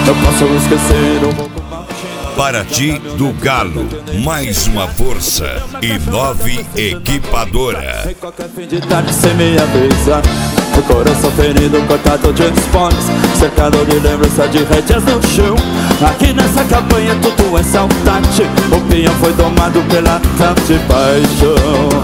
Não posso esquecer o roubo maldito. Paraty do Galo, mais uma força. E 9 Equipadora. Em qualquer fim de tarde sem me avisar. O coração ferido, cortado de esportes, cercado de lembrança de rédeas no chão. Aqui nessa campanha tudo é saudade. O peão foi domado pela tal de paixão.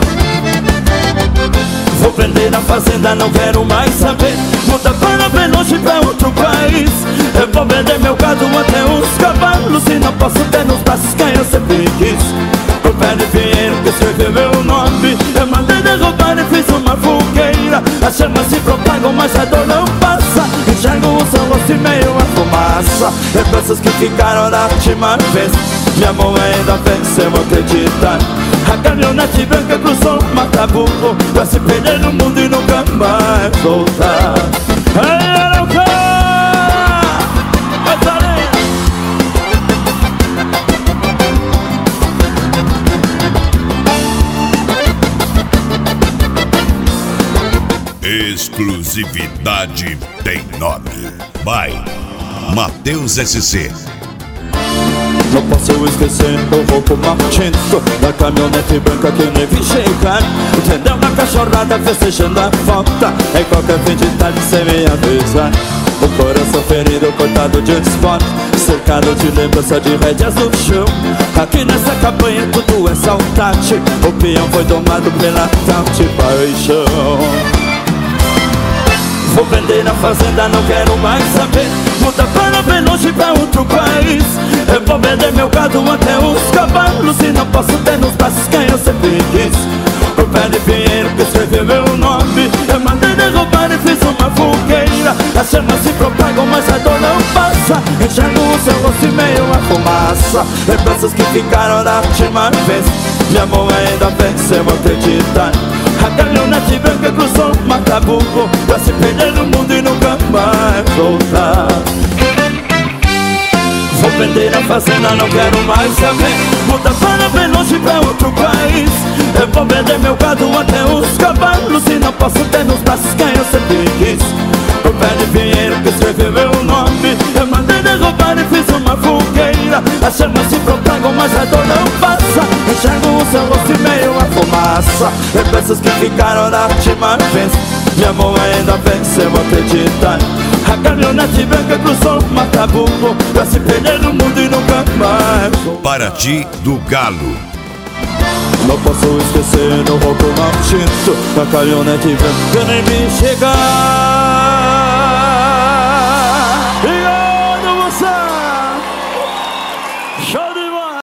Vou prender na fazenda, não quero mais saber. Muda para bem longe, pra outro país. Eu vou vender meu gado até os cavalos. E não posso ter nos braços quem eu sempre quis. O pé de pinheiro que escreveu meu nome, eu mandei derrubar e fiz uma fogueira. As chamas se propagam, mas a dor não passa. Enxergo o seu rosto e meio a fumaça. Lembranças que ficaram da última vez. Minha mão ainda venceu acreditar. A caminhonete branca cruzou o Mataburro pra se perder no mundo e nunca mais voltar. Ai, Arauca! Vai, Tareia! Exclusividade tem nome. Vai, Matheus SC. Não posso esquecer o roubo maldito da caminhonete branca que nem vi chegar. Entendeu na cachorrada festejando a volta. Em qualquer fim de tarde sem me avisar. O coração ferido, cortado de esporte, cercado de lembrança de rédeas no chão. Aqui nessa campanha tudo é saudade. O peão foi domado pela tal de paixão. Vou vender na fazenda, não quero mais saber. Muda para bem longe, pra outro país. Eu vou vender meu gado até os cavalos. E não posso ter nos braços quem eu sempre quis. O pé de pinheiro que escreveu meu nome, eu mandei derrubar e fiz uma fogueira. As chamas se propagam, mas a dor não passa. Enxergo o seu rosto e meio a fumaça. Lembranças que ficaram da última vez. Minha mão ainda venceu acreditar. A caminhonete branca cruzou o Mataburro pra se perder no mundo e nunca mais voltar. Vou vender a fazenda, não quero mais saber. Muda para bem longe, pra outro país. Eu vou vender meu gado até os cavalos. E não posso ter nos braços quem eu sempre quis. O pé de pinheiro que escreveu meu nome, eu mandei derrubar e fiz uma fogueira. As chamas se propagam, mas a dor não passa. Enxergo o seu rosto e meio a fumaça. Lembranças que ficaram da última vez. Minha mão ainda venceu acreditar. A caminhonete branca cruzou o Mataburro pra se perder no mundo e nunca mais. Paraty do Galo. Não posso esquecer o roubo maldito da caminhonete branca nem me chegar.